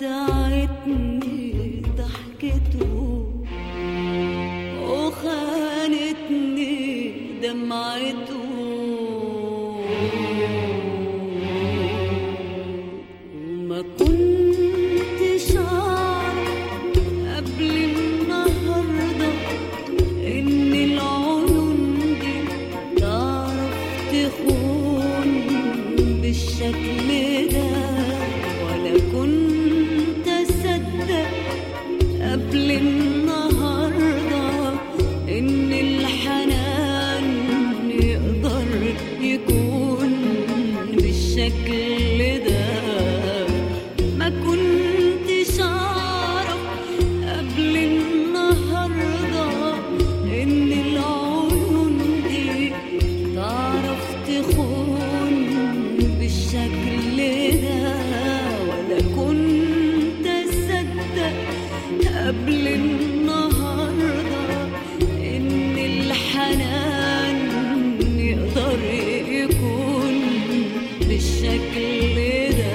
خدعتني ضحكته وخانتني دمعته وما كنتش أعرف قبل النهاردة إن العيون دي تعرف تخون بالشكل ده، ولا كنت أصدق قبل النهاردة إن الحنان يقدر يكون بالشكل ده. ما كنتش أعرف قبل النهاردة إن العيون دي تعرف تخون بالشكل ده، ولا كنت أصدق قبل النهاردة إن الحنان يقدر يكون بالشكل ده.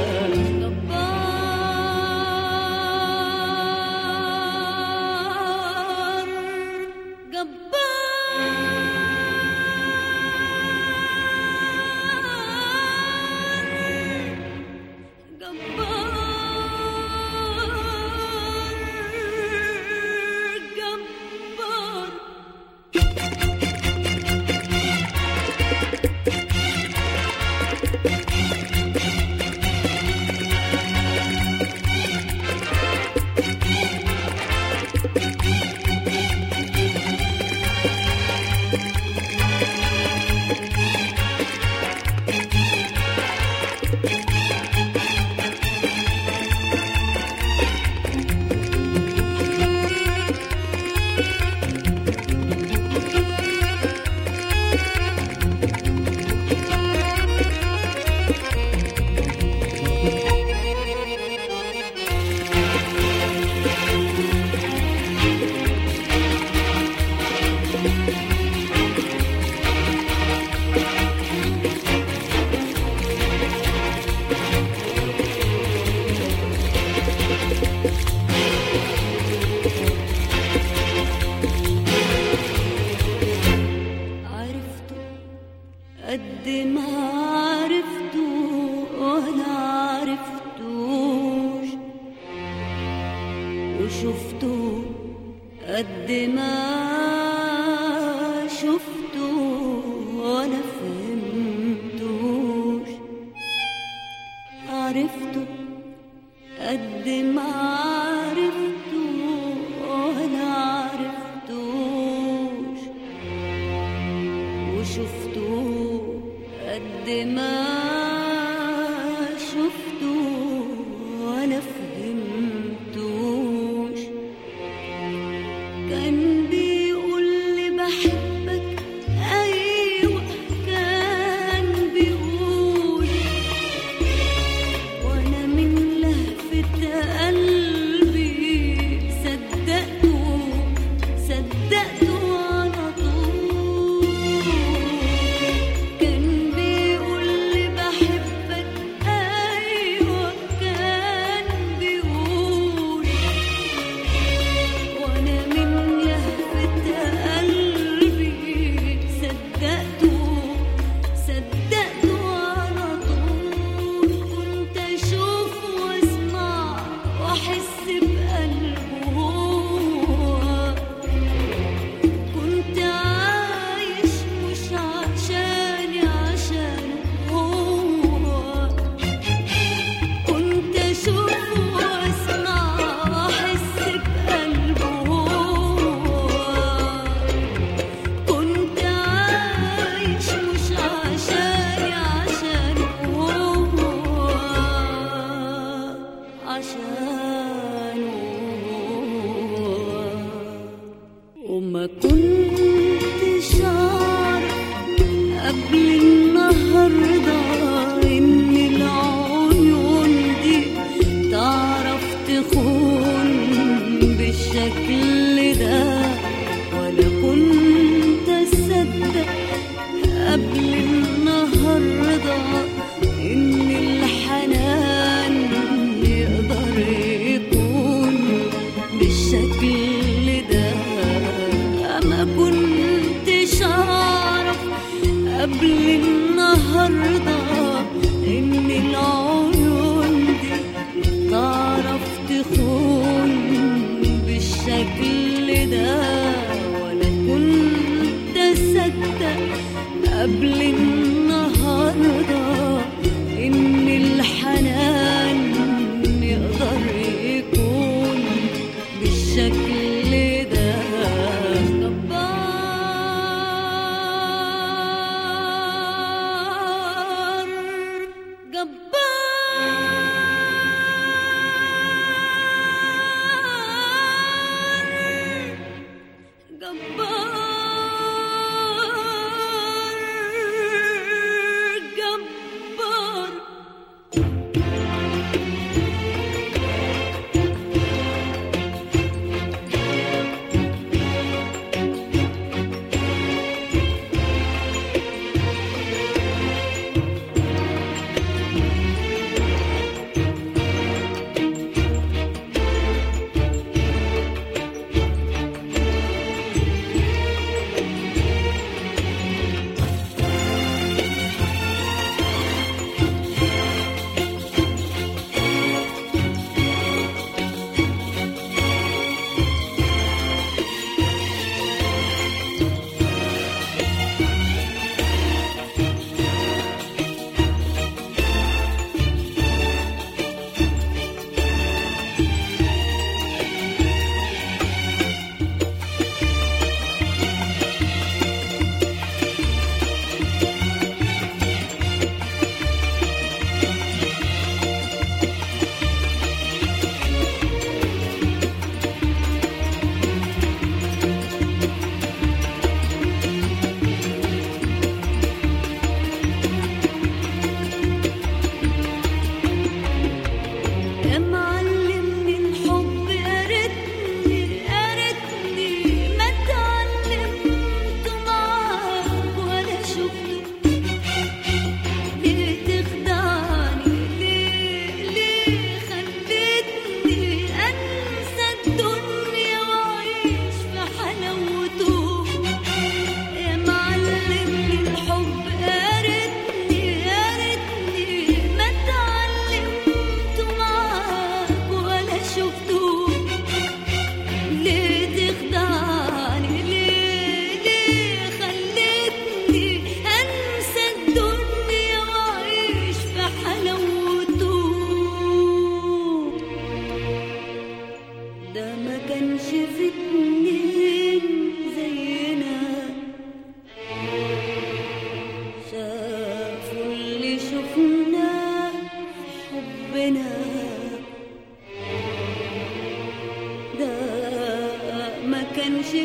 قد ما عرفته ولا عرفتوش وشفته، قد ما شفته ولا فهمتوش. عرفته قد ما عرفته ولا عرفتوش وشفته، قد ما شفته ولا فهمتوش. كان بيقول لي بحبك، أيوة كان بيقول، وأنا من لهفة قلبي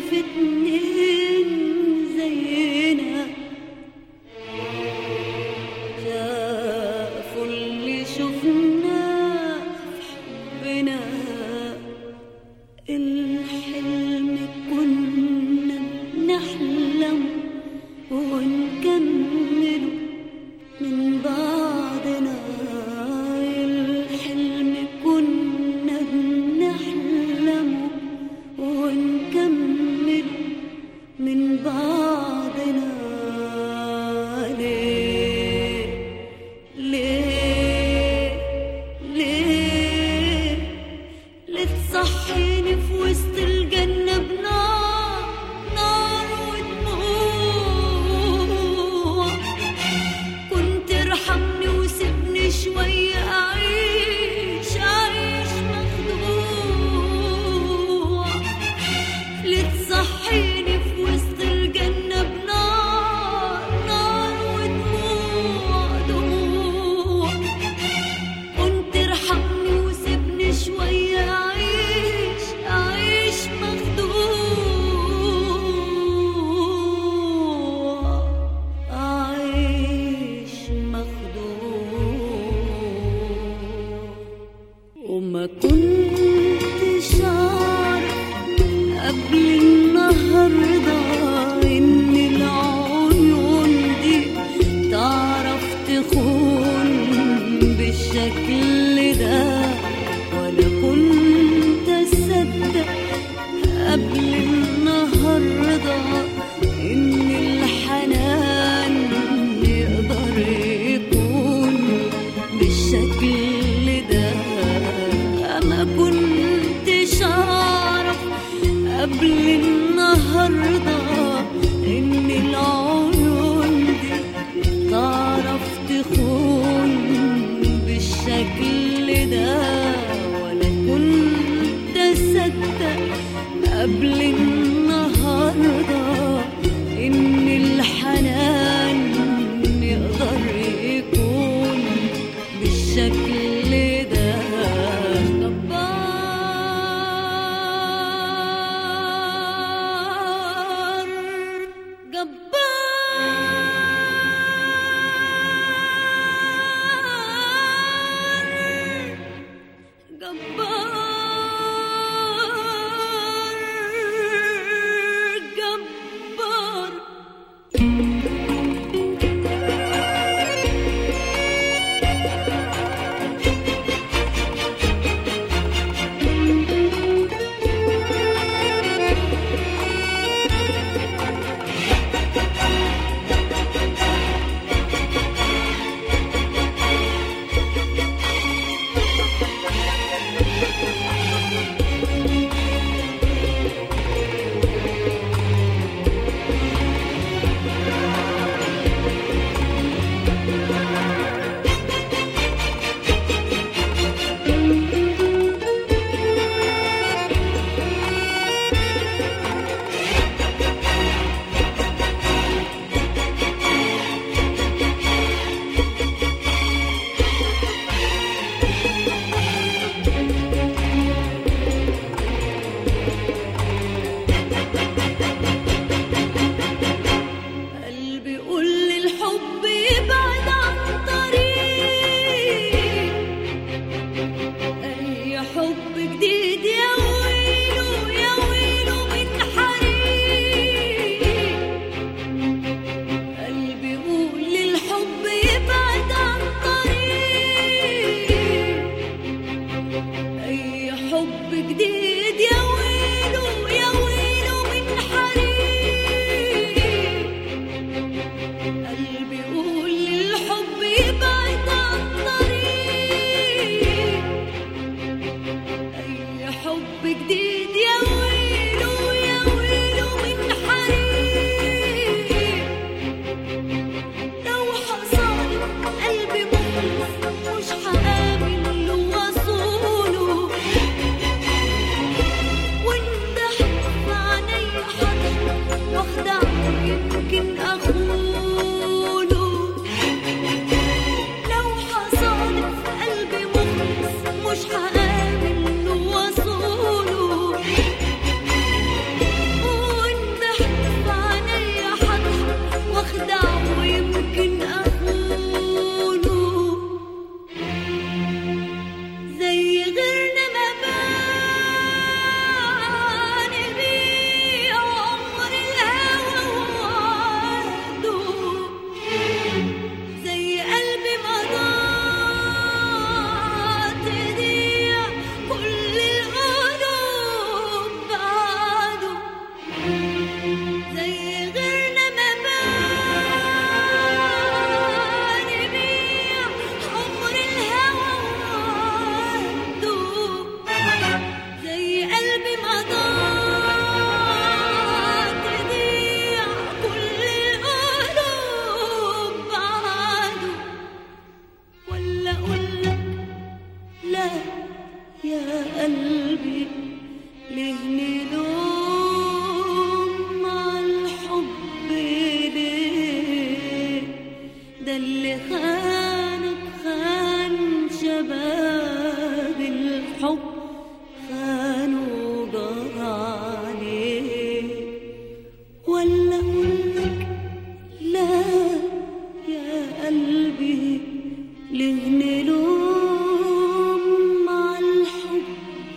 في اتنين زينا شافوا اللي شفناه في حبنا. الحلم كنا بنحلم ونكمله من بعدنا. الحلم كنا بنحلمه ونكمله من بعدنا. ليه ليه ليه ليه تصحيني في وسط الجنة بنار نار ودموع؟ كنت ارحمني وسيبني شوية أعيش مخدوع. ليه تصحيني في وسط الجنة بنار نار ودموع؟ كنت ارحمني وسيبني شوية أعيش مخدوع. أعيش مخدوع. وما كنتش أعرف قبل النهاردة إن العيون دي تعرف تخون بالشكل ده. ولا كنت أصدق قبل النهاردة إن الحنان يقدر يكون بالشكل ده. ما كنتش أعرف قبل النهاردة إن العيون دي تعرف تخون بالشكل ده. ولا كنت أصدق قبل النهاردة قلبي ليه نلوم مع الحب ليه؟ ده اللي خانك خان شباب الحب، خانوا جرى عليه. ولا أقولك لا يا قلبي ليه نلوم مع الحب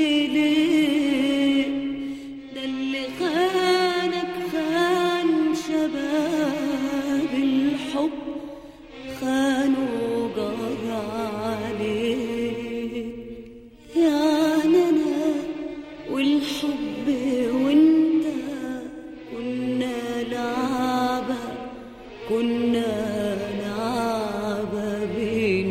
ليه؟ ده اللي خانك خان شباب الحب، خانوا جرى عليه. يعني أنا والحب وانت كنا لعبة، كنا لعبة بين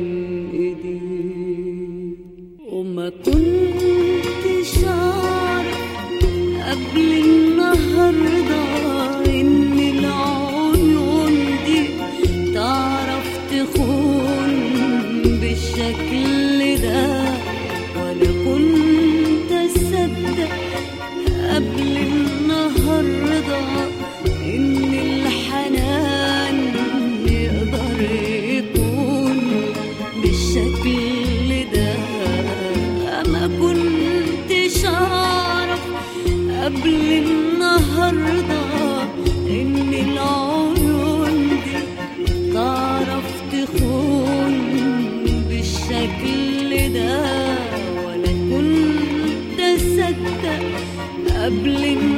ايديك. وما كنتش اعرف قبل النهارده ان العيون دي تعرف تخون بالشكل ده، ولا كنت اصدق قبل النهارده ان الحنان يقدر يكون بالشكل ده. ما كنتش اعرف قبل النهارده ان العيون دي تعرف تخون بالشكل ده، ولا كنت اصدق قبل